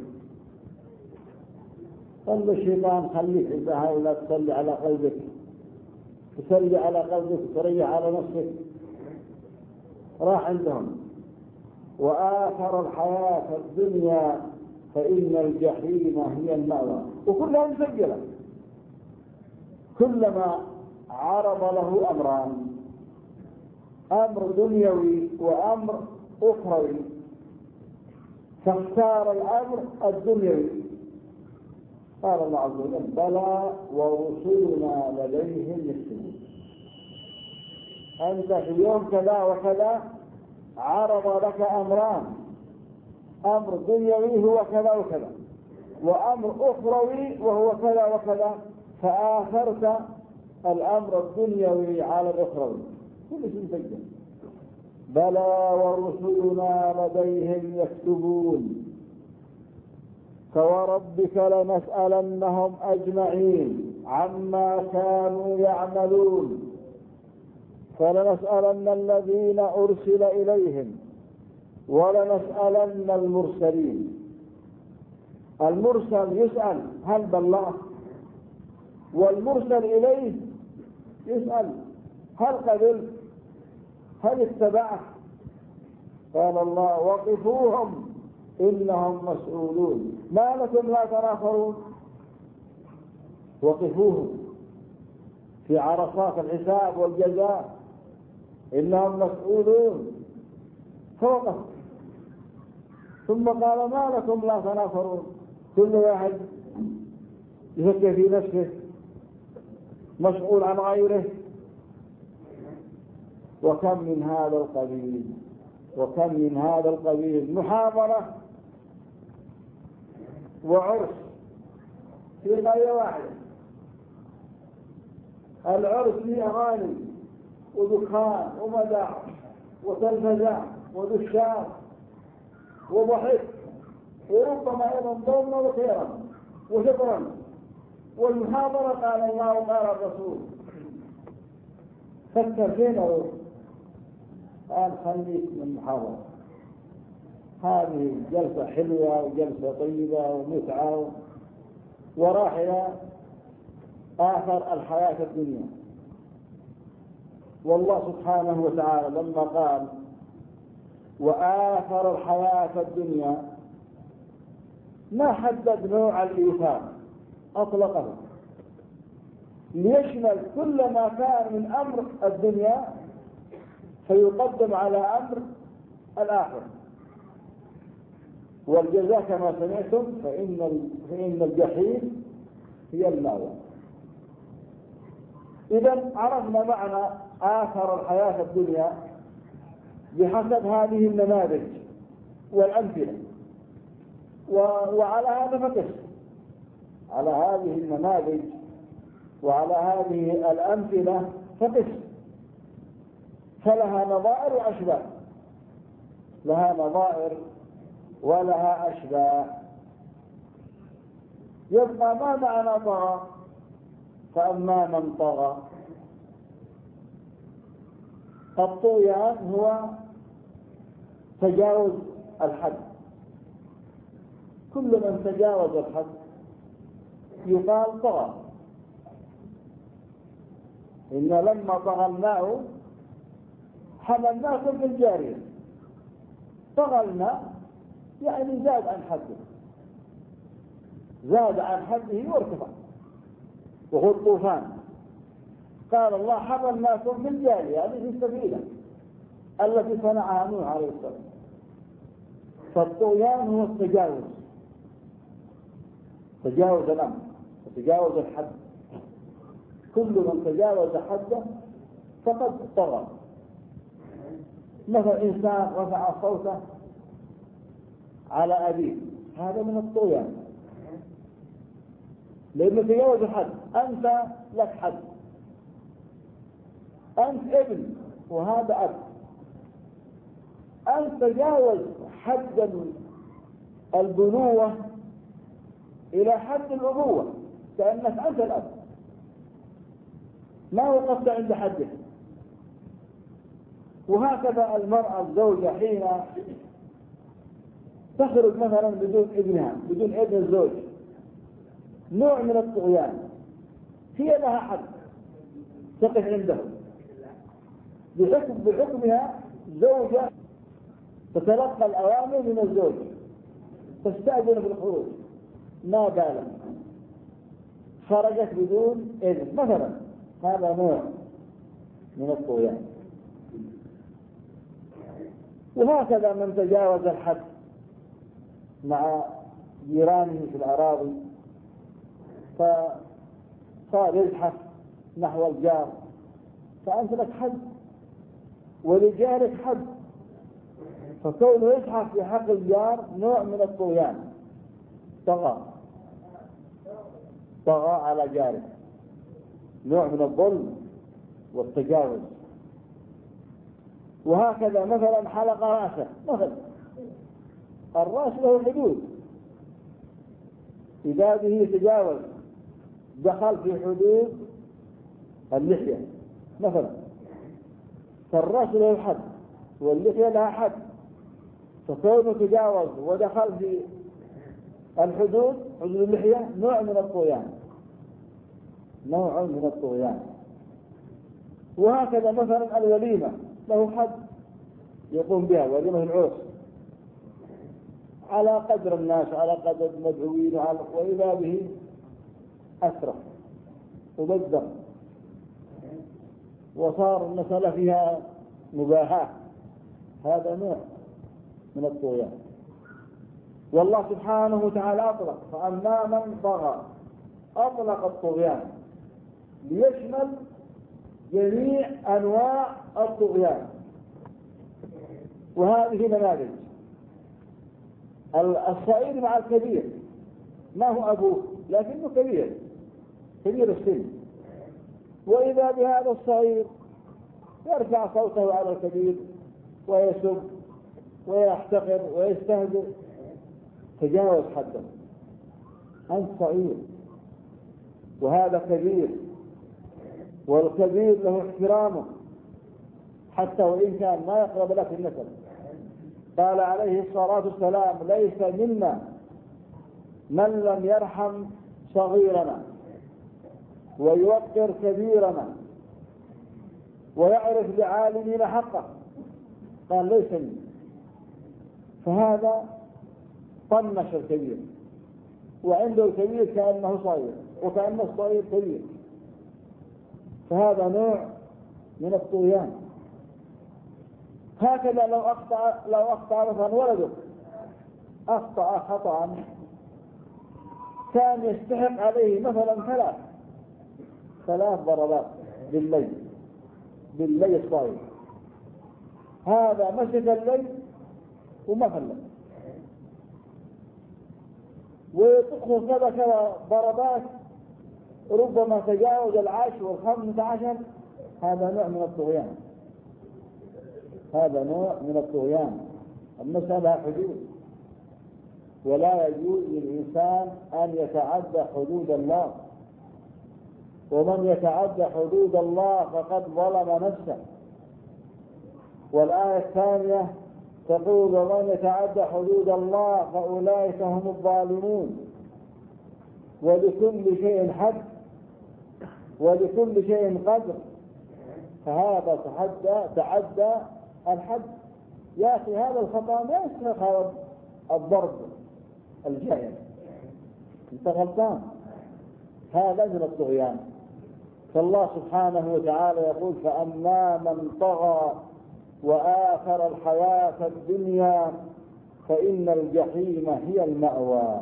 قال الشيطان خليك عند هؤلاء تصلي على قلبك، تصلي على قلبك وتريح على نفسك. راح عندهم وآخر الحياة الدنيا فإن الجحيم هي المأوى، وكلها مسجلة. كلما عرض له أمران: أمر دنيوي وأمر أخروي، فاختار الأمر الدنيوي. قال الله عز وجل: بلى ورسلنا لديهم يكتبون. أنت في يوم كذا وكذا عرض لك أمران: أمر دنيوي هو كذا وكذا، وأمر أخروي وهو كذا وكذا، فآثرت الأمر الدنيوي على الأخروي. كل شيء مسجل. بلى ورسلنا لديهم يكتبون فوربك لنسألنهم أجمعين عما كانوا يعملون فلنسألن الذين أرسل إليهم ولنسألن المرسلين. المرسل يسأل هل بلغ، والمرسل إليه يسأل هل قبلت، هل اتبعت. قال الله: وقفوهم إنهم مسؤولون. ما لكم لا تناصرون؟ وقفوهم في عرصات الحساب والجزاء، إنهم مسؤولون. فوقف. ثم قال: ما لكم لا تناصرون؟ كل واحد يفكر في نفسه، مسؤول عن غيره. وكم من هذا القبيل، وكم من هذا القبيل محاضرة وعرس في قرية واحدة. العرس فيه أغاني ودخان ومداح وتلفزة ودشان وضحك، وربما أيضا ضمن وخيرا وشكرا. والمحاضرة قال الله وقال الرسول. فكر فين أروح؟ قال: خليك من المحاضرة، هذه جلسة حلوة وجلسة طيبة ومتعة، وراح إلى آخر الحياة الدنيا. والله سبحانه وتعالى لما قال وآخر الحياة الدنيا ما حدد نوع الإيثار، أطلقه ليشمل كل ما كان من أمر الدنيا فيقدم على أمر الآخر. والجزاء كما سمعتم فإن الجحيم هي المأوى. إذا عرفنا معنى آخر الحياة الدنيا بحسب هذه النماذج والأمثلة، وعلى هذا فقس، على هذه النماذج وعلى هذه الأمثلة فقس. فلها نظائر وأشباه، لها نظائر ولها أشباه. يبقى ما معنى طغى؟ فأما من طغى، الطغيان هو تجاوز الحد. كل من تجاوز الحد يقال طغى. إن لما طغى الماء حملناكم في الجارية. طغى الماء يعني زاد عن حده، زاد عن حده وارتفع، وهو الطوفان. قال الله: حملناكم في الجارية، يعني في السفينة، التي صنعها نوح عليه السلام. فالطغيان هو التجاوز، تجاوز الأمر وتجاوز الحد. كل من تجاوز حده فقد طغى. مثلا إنسان رفع صوته على أبيه، هذا من الطغيان، لأنه تجاوز الحد. أنت لك حد، أنت ابن وهذا أب، أنت تجاوز حد البنوة إلى حد الأبوة، كأنك أنت الأب، ما وقفت عند حده. وهكذا المرأة الزوجة حين تخرج مثلا بدون ابنها، بدون ابن الزوج، نوع من الطغيان. هي لها حد تقف عنده بحكمها زوجة، تتلقى الأوامر من الزوج، تستأذن بالخروج، ما بالك خرجت بدون إذن مثلا، هذا نوع من الطغيان. وهكذا من تجاوز الحد مع جيرانه في الأراضي، فصار يزحف نحو الجار، فأنت لك حد ولجارك حد، فكونه يزحف في حق الجار نوع من الطغيان، طغى على جاره، نوع من الظلم والتجاوز. وهكذا مثلا حلق رأسه، مثلا الرأس له حدود، إذا به تجاوز دخل في حدود اللحية مثلا، فالرأس له حد واللحية لها حد، فكونه تجاوز ودخل في الحدود، حدود اللحية، نوع من الطغيان، نوع من الطغيان. وهكذا مثلا الوليمة له حد يقوم بها، وليمة العرس، على قدر الناس، على قدر المدعوين، وإذا به أسرف وبدر، وصار المسألة فيها مباحة، هذا نوع من الطغيان. والله سبحانه وتعالى أطلق، فأما من طغى أطلق الطغيان ليشمل جميع أنواع الطغيان. وهذه نماذج. الصغير مع الكبير، ما هو أبوه لكنه كبير السن، وإذا بهذا الصغير يرفع صوته على الكبير ويسب ويحتقر ويستهزئ، تجاوز حده. أنت صغير وهذا كبير، والكبير له احترامه حتى وإن كان ما يقرب لك النسب. قال عليه الصلاة والسلام: ليس منا من لم يرحم صغيرنا ويوقر كبيرنا ويعرف لعالمين حقه. قال ليس منا، فهذا طنش الكبير، وعنده الكبير كأنه صغير وكأنه الصغير كبير، فهذا نوع من الطغيان. هكذا لو أخطأ مثلا ولدك، أخطأ خطأ كان يستحق عليه مثلا ثلاث ضربات باللي الصغير، هذا مسك اللي وما فلت، ويطخه كذا ضربات ربما تجاوز 10 و15، هذا نوع من الطغيان، هذا نوع من الطغيان. المسألة حدود، ولا يجوز للإنسان أن يتعدى حدود الله، ومن يتعدى حدود الله فقد ظلم نفسه. والآية الثانية تقول: ومن يتعدى حدود الله فأولئك هم الظالمون. ولكل شيء حد ولكل شيء قدر، فهذا تعدى الحد. يا أخي هذا الخطأ ما يستحق هذا الضرب الجائر، انت غلطان، هذا من الطغيان. فالله سبحانه وتعالى يقول: فأما من طغى وآثر الحياة الدنيا فإن الجحيم هي المأوى.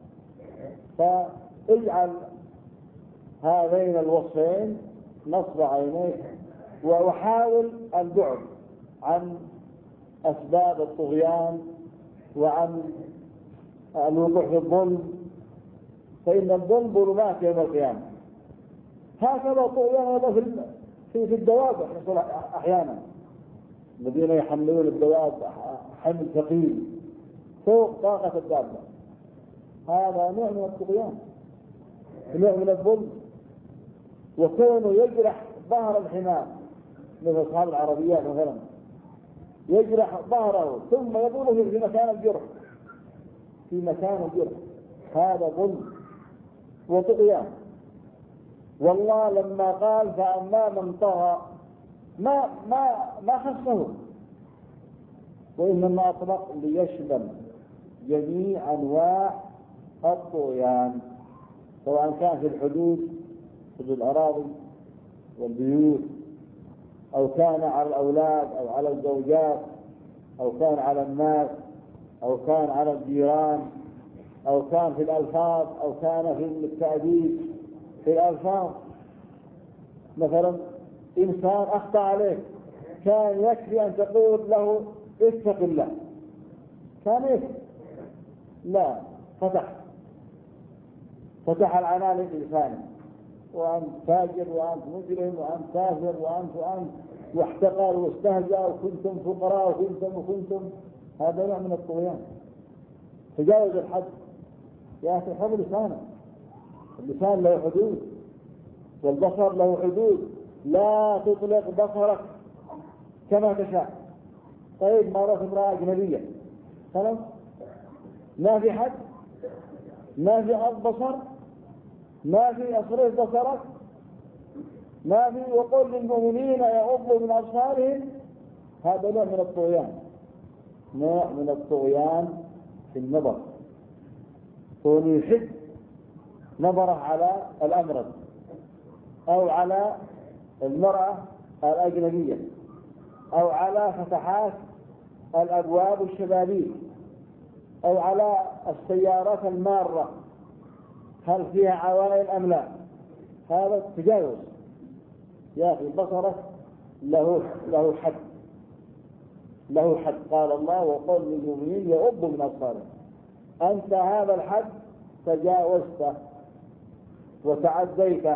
فاجعل هذين الوصفين نصب عينيك، وحاول البعد عن أسباب الطغيان وعن الوقوع في الظلم، فإن الظلم ظلمات يوم القيامة. هكذا الطغيان هذا في الدواب أحيانا، الذين يحملون الدواب حمل ثقيل فوق طاقة الدابة، هذا نوع من الطغيان، نوع من الظلم. وكونه يجرح ظهر الحمار مثل أصحاب العربيات مثلا، يجرح ظهره ثم يقول في مكان الجرح، في مكان الجرح، هذا ظلم وطغيان. والله لما قال فأما من طغى ما خصه، وإنما أطلق ليشمل جميع أنواع الطغيان، سواء كان في الحدود في الأراضي والبيوت، أو كان على الأولاد أو على الزوجات، أو كان على الناس، أو كان على الجيران، أو كان في الألفاظ، أو كان في التأديب في الألفاظ. مثلا إنسان أخطأ عليك، كان يكفي أن تقول له اتق الله، كان يكفي، لا، فتح العنان لسانه، وأنت فاجر وأنت مجرم وأنت كافر وأنت واحتقر واستهزأ وكنتم فقراء وكنتم. هذا نوع من الطغيان، تجاوز الحد. يا أخي حفظ لسانك، اللسان له حدود والبصر له حدود، لا تطلق بصرك كما تشاء. طيب مرات امرأة أجنبية خلاص ما في حد، ما في غض بصر، ما في اصرف بصرك، ما في وقل للمؤمنين يغضوا من أبصارهم. هذا نوع من الطغيان، نوع من الطغيان في النظر، كون يحد نظره على الأمرد أو على المرأة الأجنبية أو على فتحات الأبواب الشبابيك أو على السيارات المارة هل فيها عوائل أم لا. هذا تجاوز. يا أخي بصرك له حد، له حد. قال الله وقل للمؤمنين يغضوا من أبصارهم. أنت هذا الحد تجاوزته وتعديته،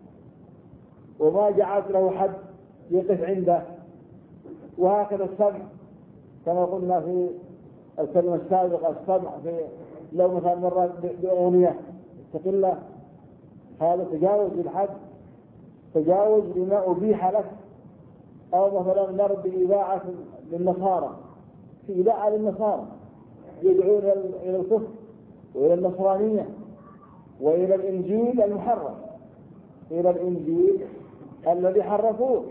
وما جعلت له حد يقف عنده. وهكذا السمع كما قلنا في الكلمة السابقة، السمع في لو مثلا مرة بأغنية تقول هذا تجاوز الحد، تجاوز لما أبيح لك. أو مثلا مر بإذاعة للنصارى، في إذاعة للنصارى يدعون إلى الكفر وإلى النصرانية وإلى الإنجيل المحرف، إلى الإنجيل الذي حرفوه.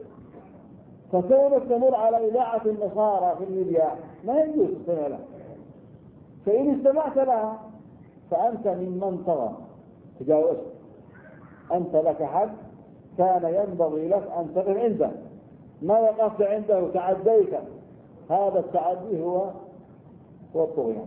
فكونك تمر على إذاعة النصارى في الميديا ما يجوز تستمع لها، فإن استمعت لها فأنت ممن طغى، تجاوزت. أنت لك حد كان ينبغي لك أن تقف عنده، ما وقفت عنده وتعديت. هذا التعدي هو الطغيان.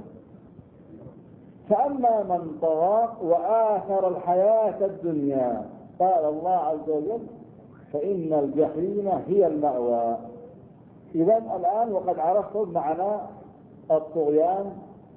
فأما من طغى وآثر الحياة الدنيا، قال الله عز وجل فإن الجحيم هي المأوى. إذن الآن وقد عرفتم معنى الطغيان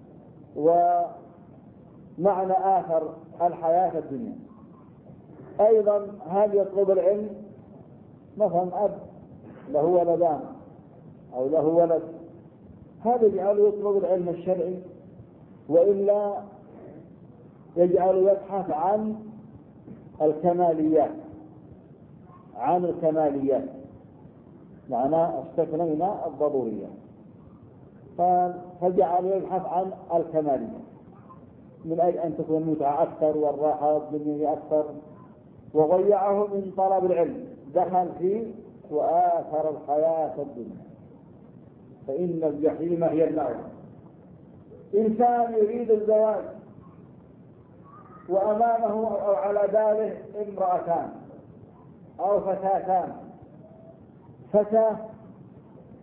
ومعنى آثر الحياة الدنيا. أيضا هل يطلب العلم؟ مثلا أب له ولدان أو له ولد، هذا يجعله يطلب العلم الشرعي، وإلا يجعل يبحث عن الكماليات، معناه استثنينا الضروريات، فجعل يبحث عن الكماليات من أجل أن تكون المتعة أكثر والراحة الدنيا أكثر، وضيعه من طلب العلم، دخل فيه وآثر الحياة الدنيا. فإن الجحيم هي المأوى. إنسان يريد الزواج وأمامه أو على باله امرأتان أو فتاتان، فتاة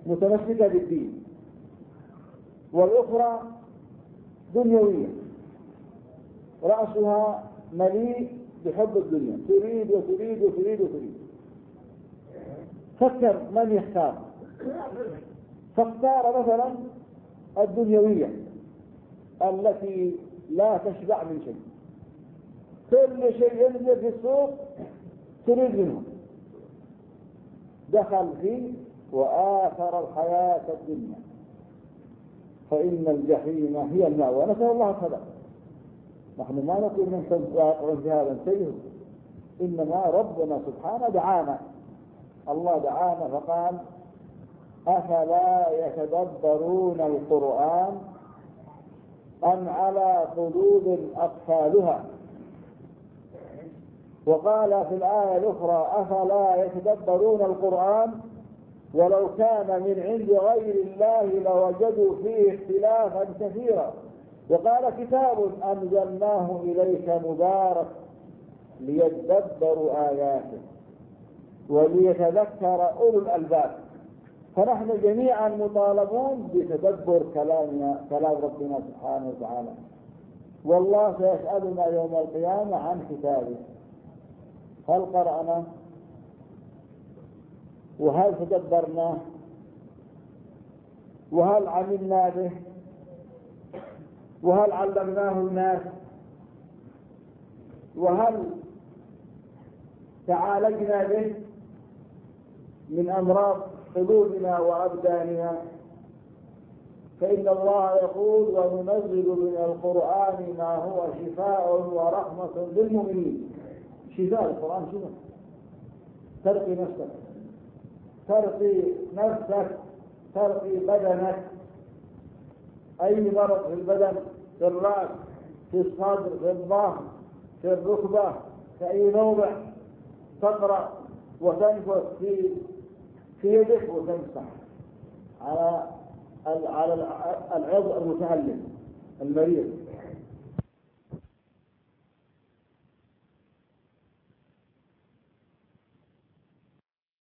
متمسكة بالدين، والأخرى دنيوية رأسها مليء بحب الدنيا، تريد وتريد وتريد وتريد. فكر من يختار، فاختار مثلا الدنيوية التي لا تشبع من شيء، كل شيء ينزل في السوق تريد منه، دخل فيه وآثر الحياة الدنيا، فإن الجحيم هي المأوى. نسأل الله السلامة. نحن ما نقول من واقع في هذا الشيء، إنما ربنا سبحانه دعانا، الله دعانا فقال أفلا يتدبرون القرآن أم على قلوب أقفالها. وقال في الآية الأخرى أفلا يتدبرون القرآن ولو كان من عند غير الله لوجدوا فيه اختلافا كثيرا. وقال كتاب أنزلناه إليك مبارك ليدبروا آياته وليتذكر أولو الألباب. فنحن جميعا مطالبون بتدبر كلام ربنا سبحانه وتعالى، والله سيسألنا يوم القيامة عن كتابه، هل قرأنا وهل تدبرناه وهل عملنا به وهل علمناه الناس وهل تعالجنا به من أمراض قلوبنا وأبداننا. فإن الله يقول وننزل من القرآن ما هو شفاء ورحمة للمؤمنين. شفاء القرآن شنو؟ ترقي نفسك، ترقي نفسك، ترقي بدنك، أي مرض في البدن، في الرأس، في الصدر، في الظهر، في الركبة، في أي موضع تقرأ وتنفث في يدك وتمسح على العضو المتألم المريض